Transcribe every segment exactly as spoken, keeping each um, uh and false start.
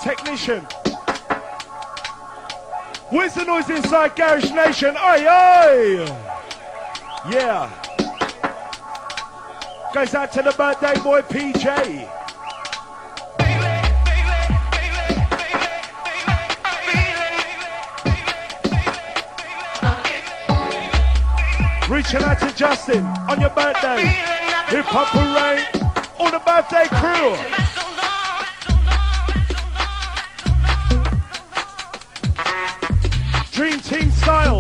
technician. Where's the noise inside Garage Nation? Aye, aye! Yeah. Goes out to the birthday boy P J. Reaching out to Justin on your birthday. Hip Hop Parade. All the birthday crew. Dream Team style.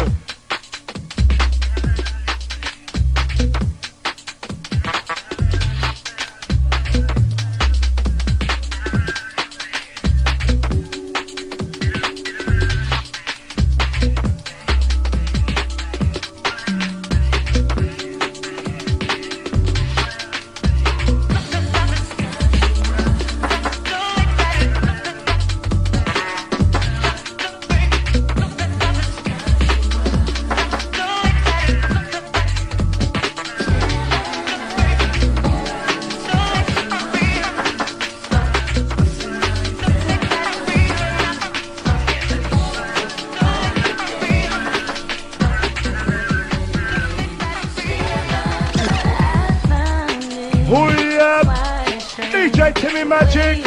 Timmy Magic,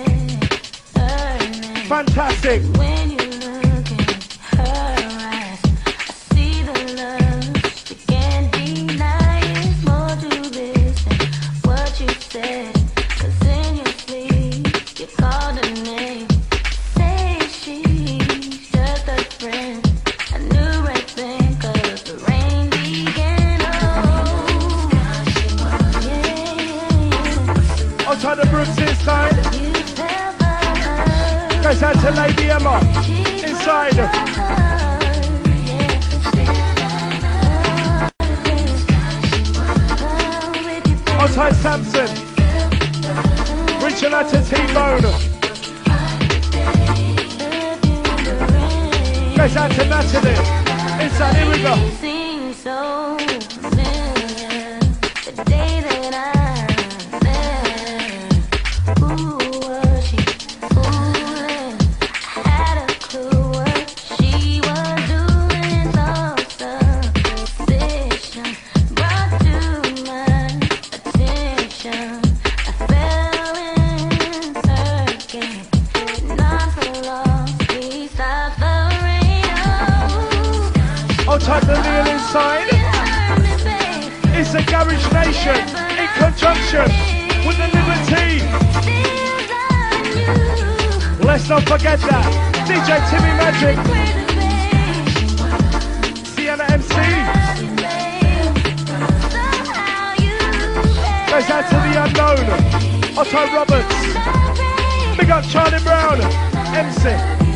fantastic. When you look in her eyes, I see the love you can't deny. It's more to this than what you said. 'Cause in your sleep you called her name. Say she's just a friend. I knew right then 'cause the rain began. Oh, yeah. I'll try the Brooks this time. Goes out to Lady Emma. Inside. Outside Samson. Reaching out to T-Bone. Goes out to Natalie. Inside, here we go. Type the Neil inside. It's the Garage Nation in conjunction with the Liberty. Let's not forget that. D J Timmy Magic. Sienna M C. Goes out to the unknown. Otto Roberts. Big up Charlie Brown. M C.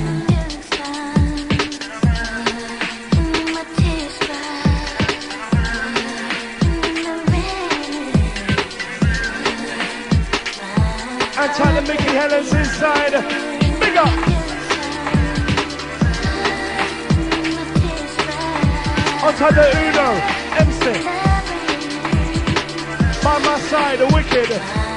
And Tyler Mickey Helens inside. Big up. On top the Uno. M C. By my side, the Wicked.